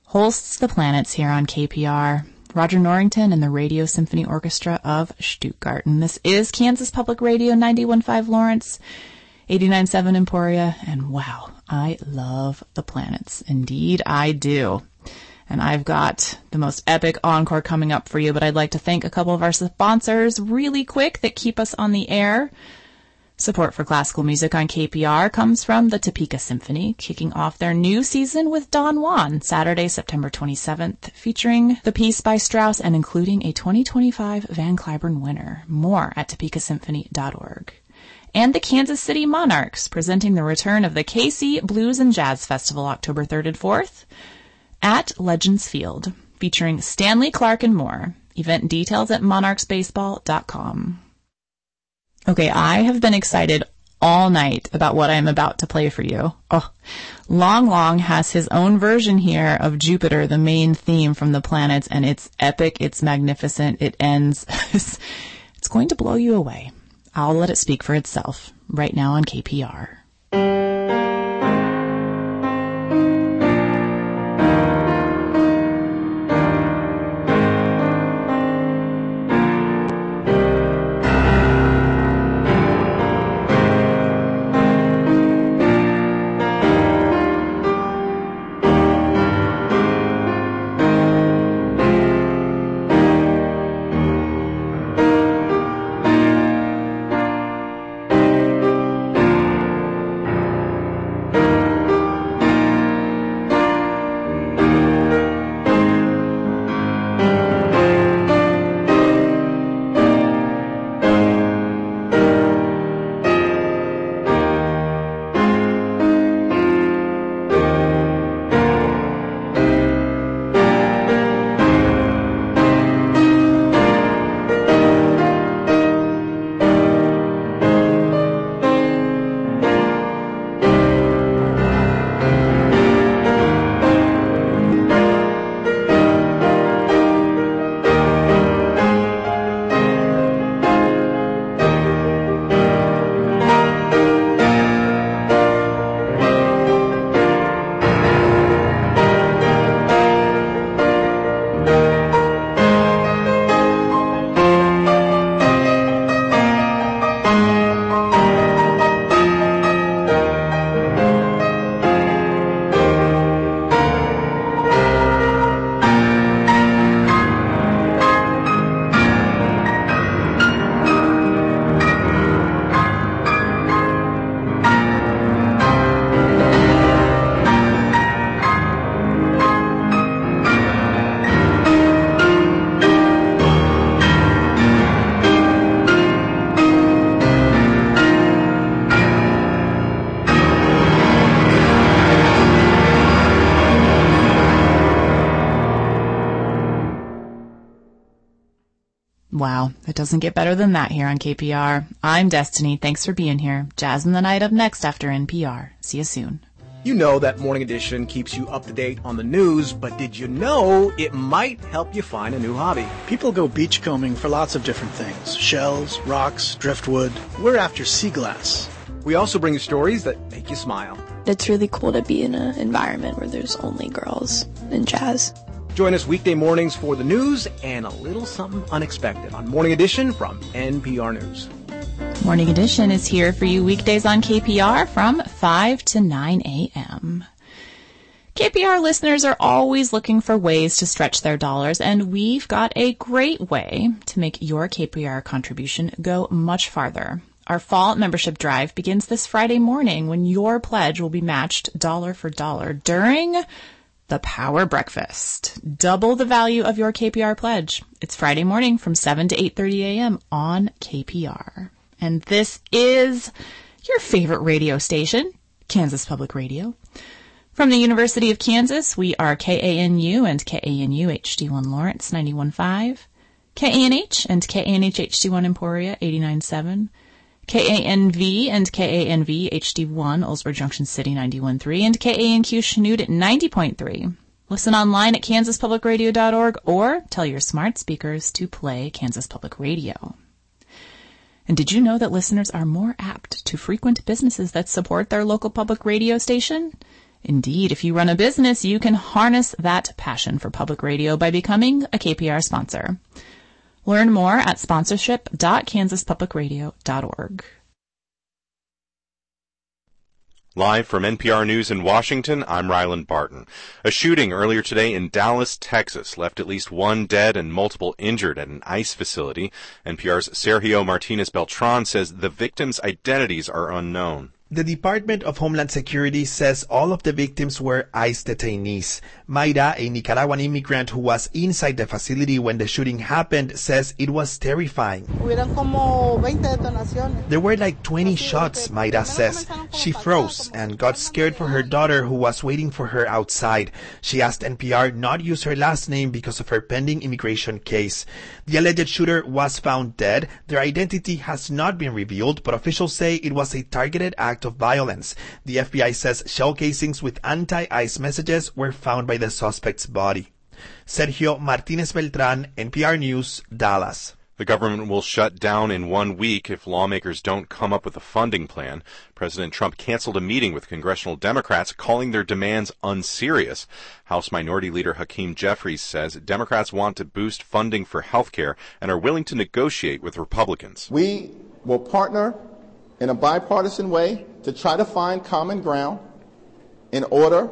Holst's The Planets here on K P R. Roger Norrington and the Radio Symphony Orchestra of Stuttgart. And this is Kansas Public Radio, ninety-one point five Lawrence, eighty-nine point seven Emporia. And wow, I love The Planets. Indeed, I do. And I've got the most epic encore coming up for you, but I'd like to thank a couple of our sponsors really quick that keep us on the air. Support for classical music on K P R comes from the Topeka Symphony, kicking off their new season with Don Juan, Saturday, September twenty-seventh, featuring the piece by Strauss and including a twenty twenty-five Van Cliburn winner. More at topeka symphony dot org. And the Kansas City Monarchs, presenting the return of the K C Blues and Jazz Festival October third and fourth at Legends Field, featuring Stanley Clark and more. Event details at monarchs baseball dot com. Okay, I have been excited all night about what I'm about to play for you. Oh, Long Long has his own version here of Jupiter, the main theme from The Planets, and it's epic, it's magnificent, it ends. It's going to blow you away. I'll let it speak for itself right now on K P R. Wow, it doesn't get better than that here on K P R. I'm Destiny. Thanks for being here. Jazz in the Night up next after N P R. See you soon. You know that Morning Edition keeps you up to date on the news, but did you know it might help you find a new hobby? People go beachcombing for lots of different things. Shells, rocks, driftwood. We're after sea glass. We also bring you stories that make you smile. It's really cool to be in an environment where there's only girls in jazz. Join us weekday mornings for the news and a little something unexpected on Morning Edition from N P R News. Morning Edition is here for you weekdays on K P R from five to nine a.m. K P R listeners are always looking for ways to stretch their dollars, and we've got a great way to make your K P R contribution go much farther. Our fall membership drive begins this Friday morning when your pledge will be matched dollar for dollar during the Power Breakfast. Double the value of your K P R pledge. It's Friday morning from seven to eight thirty a.m. on K P R. And this is your favorite radio station, Kansas Public Radio. From the University of Kansas, we are K A N U and K A N U H D one Lawrence, ninety-one point five, K A N H and K A N H H D one Emporia, eighty-nine point seven, K A N V and K A N V H D one Ellsworth Junction City, ninety-one point three, and K A N Q Chanute at ninety point three. Listen online at kansas public radio dot org or tell your smart speakers to play Kansas Public Radio. And did you know that listeners are more apt to frequent businesses that support their local public radio station? Indeed, if you run a business, you can harness that passion for public radio by becoming a K P R sponsor. Learn more at sponsorship dot kansas public radio dot org. Live from N P R News in Washington, I'm Ryland Barton. A shooting earlier today in Dallas, Texas, left at least one dead and multiple injured at an ICE facility. N P R's Sergio Martinez Beltran says the victims' identities are unknown. The Department of Homeland Security says all of the victims were ICE detainees. Mayra, a Nicaraguan immigrant who was inside the facility when the shooting happened, says it was terrifying. There were like twenty shots, Mayra says. She froze and got scared for her daughter who was waiting for her outside. She asked N P R not use her last name because of her pending immigration case. The alleged shooter was found dead. Their identity has not been revealed, but officials say it was a targeted act of violence. The F B I says shell casings with anti-ICE messages were found by the suspect's body. Sergio Martinez Beltran, N P R News, Dallas. The government will shut down in one week if lawmakers don't come up with a funding plan. President Trump canceled a meeting with congressional Democrats, calling their demands unserious. House Minority Leader Hakeem Jeffries says Democrats want to boost funding for health care and are willing to negotiate with Republicans. We will partner in a bipartisan way to try to find common ground in order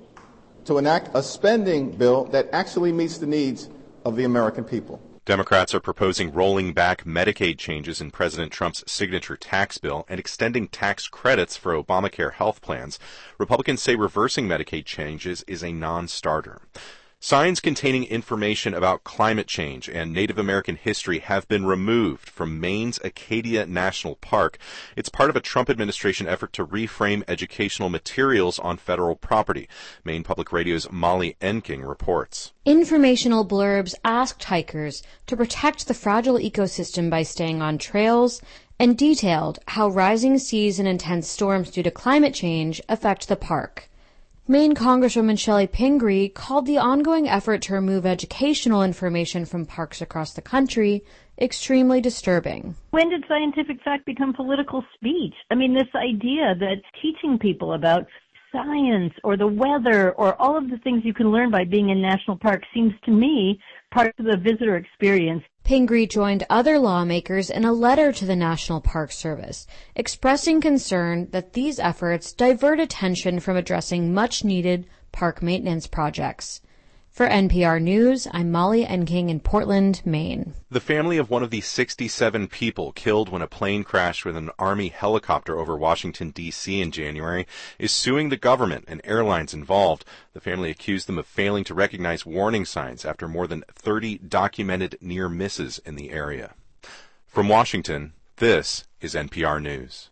to enact a spending bill that actually meets the needs of the American people. Democrats are proposing rolling back Medicaid changes in President Trump's signature tax bill and extending tax credits for Obamacare health plans. Republicans say reversing Medicaid changes is a non-starter. Signs containing information about climate change and Native American history have been removed from Maine's Acadia National Park. It's part of a Trump administration effort to reframe educational materials on federal property. Maine Public Radio's Molly Enking reports. Informational blurbs asked hikers to protect the fragile ecosystem by staying on trails and detailed how rising seas and intense storms due to climate change affect the park. Maine Congresswoman Shelley Pingree called the ongoing effort to remove educational information from parks across the country extremely disturbing. When did scientific fact become political speech? I mean, this idea that teaching people about science or the weather or all of the things you can learn by being in national parks seems to me part of the visitor experience. Pingree joined other lawmakers in a letter to the National Park Service, expressing concern that these efforts divert attention from addressing much-needed park maintenance projects. For N P R News, I'm Molly Enking in Portland, Maine. The family of one of the sixty-seven people killed when a plane crashed with an Army helicopter over Washington, D C in January is suing the government and airlines involved. The family accused them of failing to recognize warning signs after more than thirty documented near misses in the area. From Washington, this is N P R News.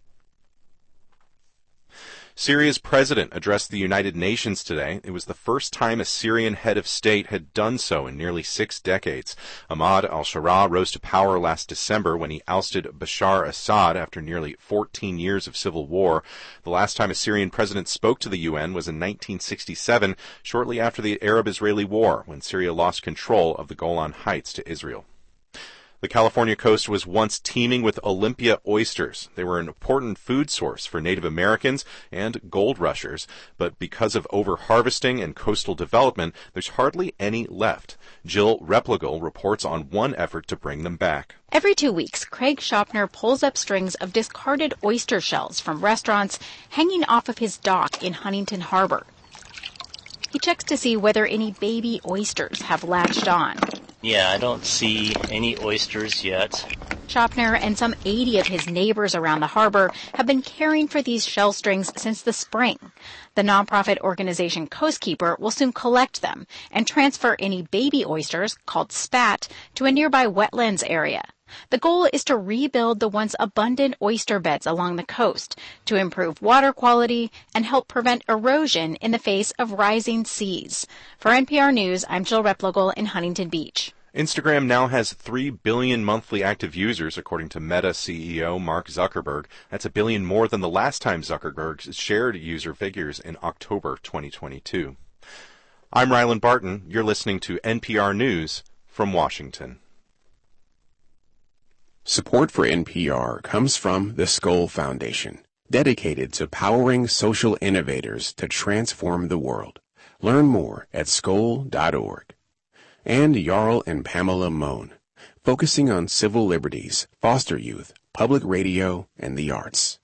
Syria's president addressed the United Nations today. It was the first time a Syrian head of state had done so in nearly six decades. Ahmad al-Sharaa rose to power last December when he ousted Bashar Assad after nearly fourteen years of civil war. The last time a Syrian president spoke to the U N was in nineteen sixty-seven, shortly after the Arab-Israeli War, when Syria lost control of the Golan Heights to Israel. The California coast was once teeming with Olympia oysters. They were an important food source for Native Americans and gold rushers, but because of over-harvesting and coastal development, there's hardly any left. Jill Replogle reports on one effort to bring them back. Every two weeks, Craig Schopner pulls up strings of discarded oyster shells from restaurants hanging off of his dock in Huntington Harbor. He checks to see whether any baby oysters have latched on. Yeah, I don't see any oysters yet. Schopner and some eighty of his neighbors around the harbor have been caring for these shell strings since the spring. The nonprofit organization Coastkeeper will soon collect them and transfer any baby oysters, called spat, to a nearby wetlands area. The goal is to rebuild the once abundant oyster beds along the coast to improve water quality and help prevent erosion in the face of rising seas. For N P R News, I'm Jill Replogle in Huntington Beach. Instagram now has three billion monthly active users, according to Meta C E O Mark Zuckerberg. That's a billion more than the last time Zuckerberg shared user figures in October twenty twenty-two. I'm Ryland Barton. You're listening to N P R News from Washington. Support for N P R comes from the Skoll Foundation, dedicated to powering social innovators to transform the world. Learn more at skoll dot org. And Jarl and Pamela Mohn, focusing on civil liberties, foster youth, public radio, and the arts.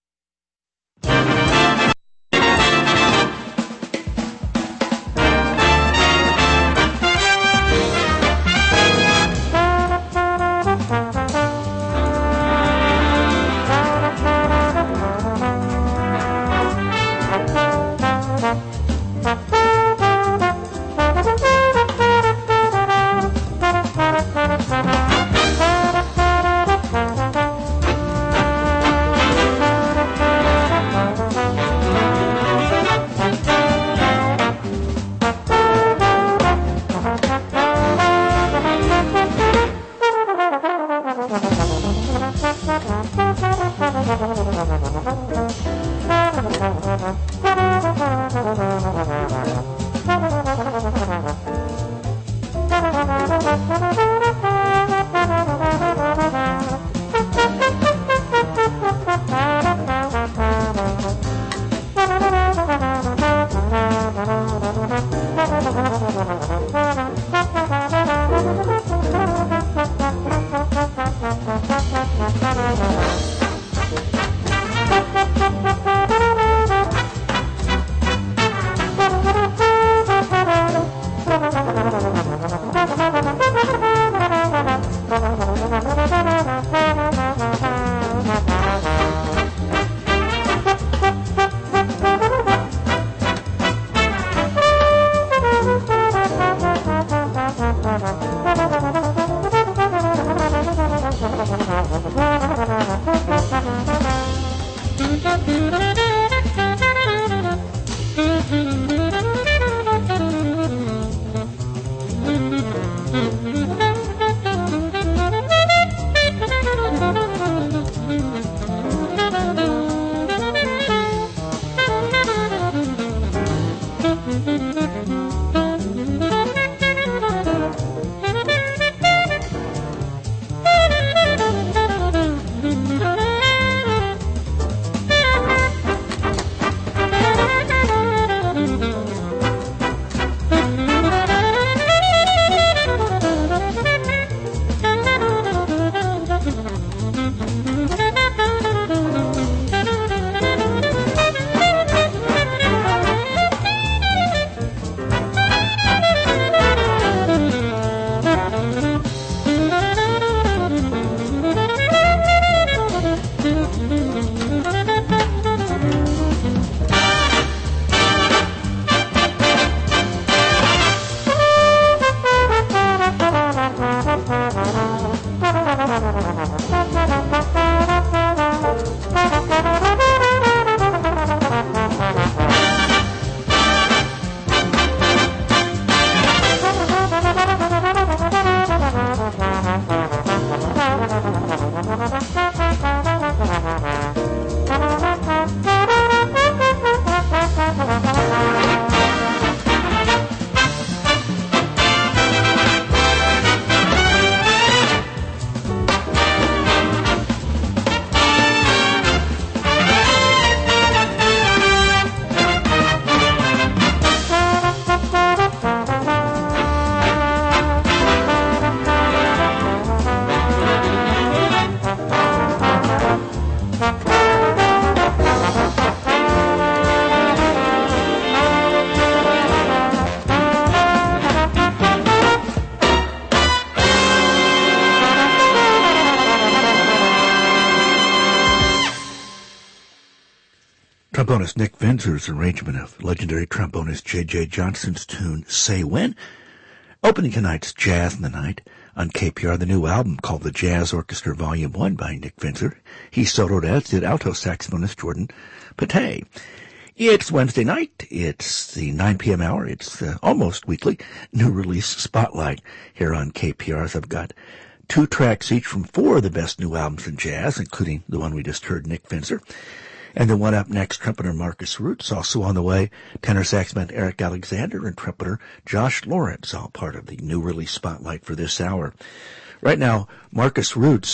Trombonist Nick Vinzer's arrangement of legendary trombonist J J Johnson's tune Say When, opening tonight's Jazz in the Night on K P R, the new album called The Jazz Orchestra Volume one by Nick Vinzer. He soloed, as did alto saxophonist Jordan Patay. It's Wednesday night. It's the nine p.m. hour. It's the almost weekly new release spotlight here on K P R. I've got two tracks each from four of the best new albums in jazz, including the one we just heard, Nick Vinzer. And the one up next, trumpeter Marcus Roots. Also on the way, tenor saxophone Eric Alexander and trumpeter Josh Lawrence, all part of the new release spotlight for this hour. Right now, Marcus Roots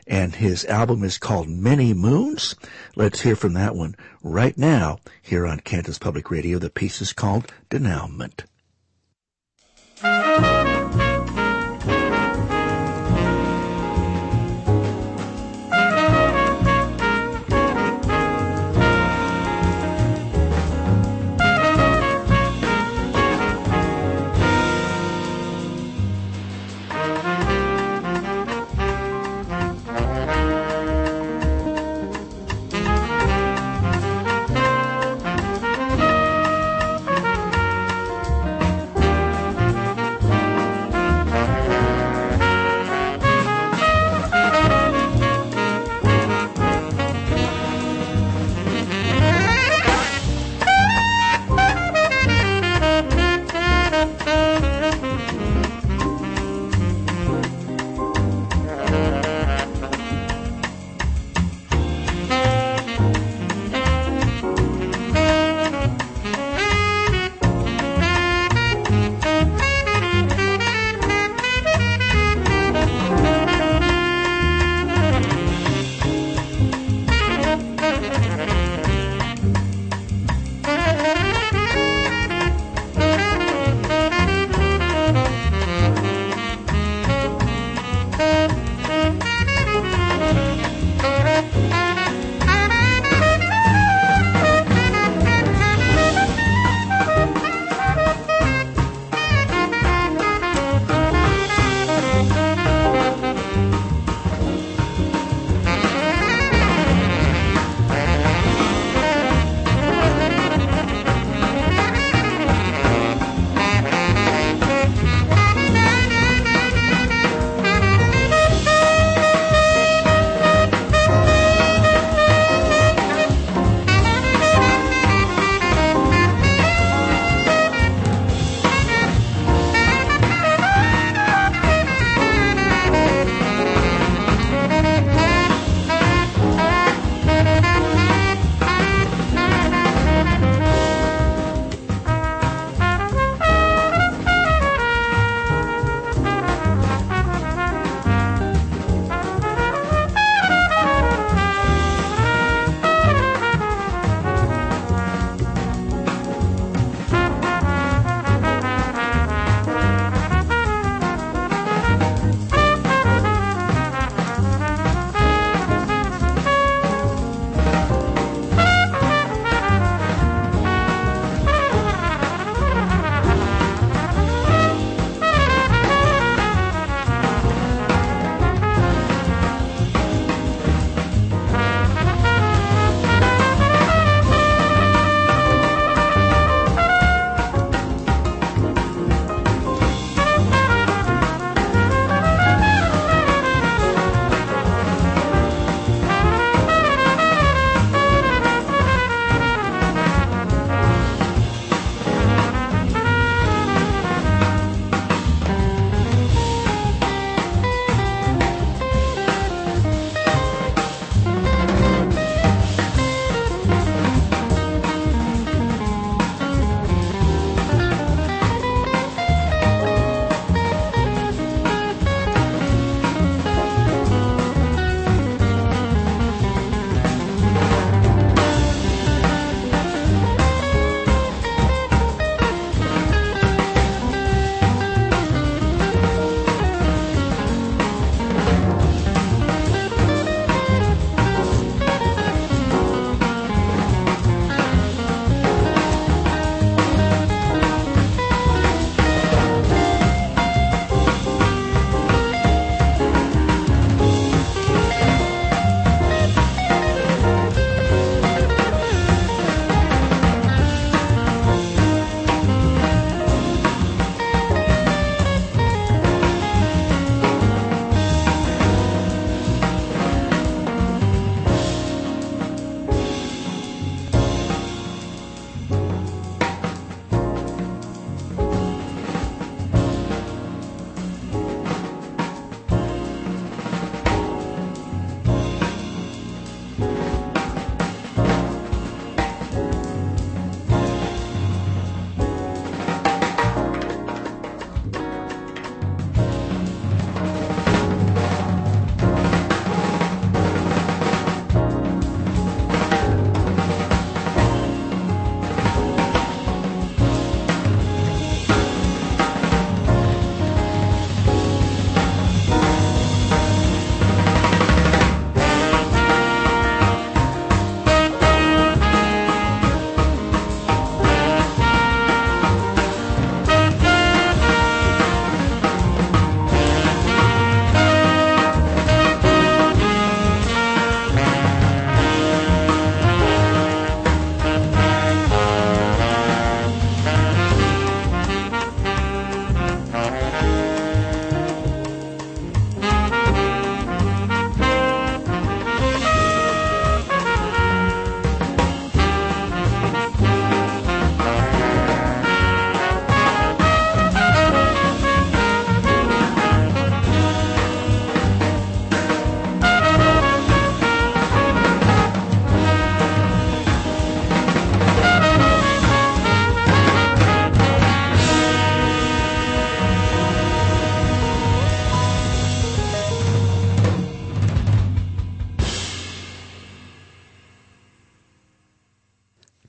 and his album is called Many Moons. Let's hear from that one right now here on Kansas Public Radio. The piece is called Denouement.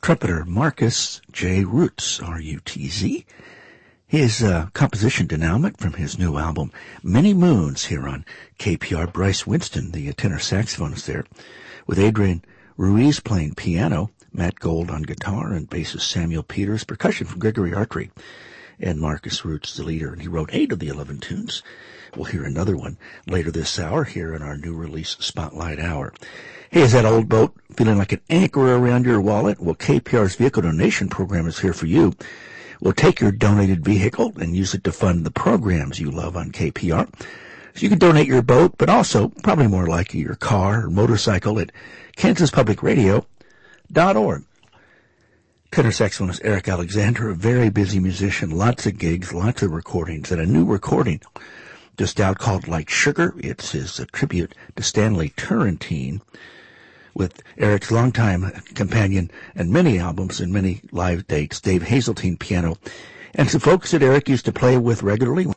trumpeter Marcus J. Rutz, R U T Z. His uh, composition denouement from his new album, Many Moons, here on K P R. Bryce Winston, the tenor saxophonist there, with Adrian Ruiz playing piano, Matt Gold on guitar, and bassist Samuel Peters, percussion from Gregory Artry, and Marcus Rutz, the leader, and he wrote eight of the eleven tunes. We'll hear another one later this hour here in our new release Spotlight Hour. Hey, is that old boat feeling like an anchor around your wallet? Well, K P R's vehicle donation program is here for you. We'll take your donated vehicle and use it to fund the programs you love on K P R. So you can donate your boat, but also, probably more likely, your car or motorcycle at kansas public radio dot org. Tenor saxophonist Eric Alexander, a very busy musician, lots of gigs, lots of recordings, and a new recording just out called Like Sugar. It's his uh, tribute to Stanley Turrentine, with Eric's longtime companion and many albums and many live dates, Dave Hazeltine piano, and some folks that Eric used to play with regularly.